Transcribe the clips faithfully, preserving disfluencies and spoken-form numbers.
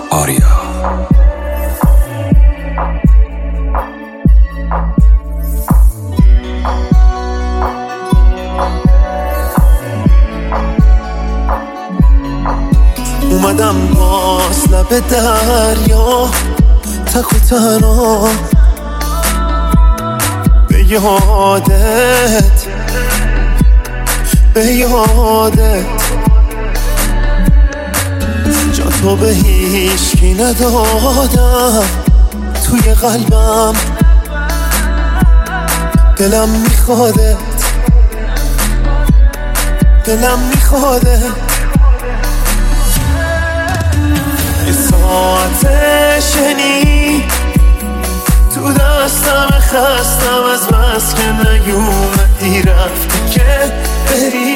آریا. اومدم باز لب دریا تک و تنها به یادت به یادت جا تو به هیچکی ندادم توی قلبم، دلم میخوادت دلم میخوادت یه ساعت شنی تو دستم خستم از بس که نیومدی رفتی که بری،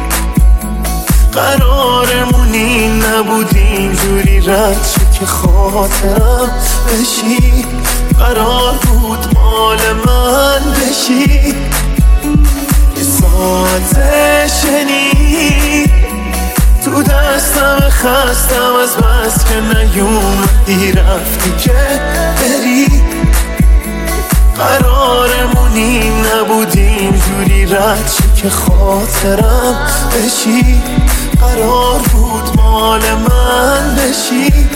قرارمونی نبود اینجوری رد شد که خاطرم بشی، قرار بود مال من بشی. یه ساعت شنی تو دستم خستم از بس که نیومدی رفتی که بری، قرارمونی نبود اینجوری رد شد که خاطرم بشی، قرار بود مال من بشی.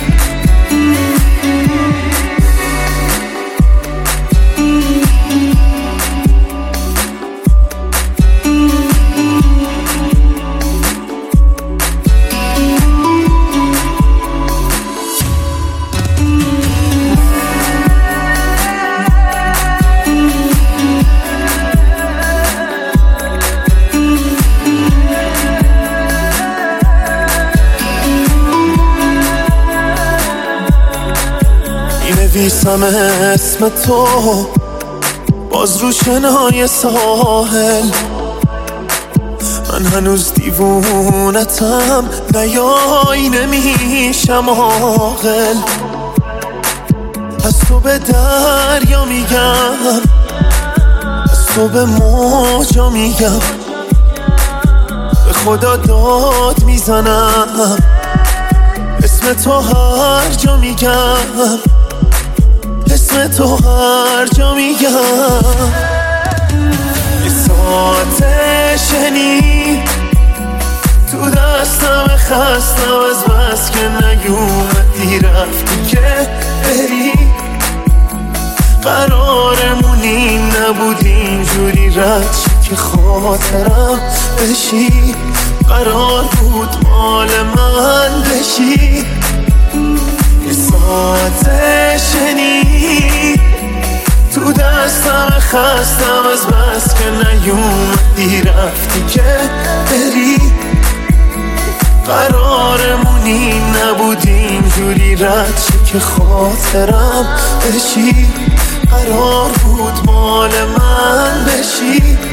نویسم اسم تو باز رو شنای ساحل، من هنوز دیوونتم نیای نمیشم عاقل، از تو به دریا میگم از تو به موجا میگم، به خدا داد میزنم اسم تو هر جا میگم، اسم تو هر جا میگم. یه ساعت شنی تو دستم خستم از بس که نیومدی رفتی که بری، قرارمونی نبود اینجوری رد شد که خاطرم بشی، قرار بود مال من بشی. یه ساعت شنی تو دستم خستم از بس که نیومدی رفتی که بری، قرارمونی نبود اینجوری رد شد که خاطرم بشی، قرار بود مال من بشی.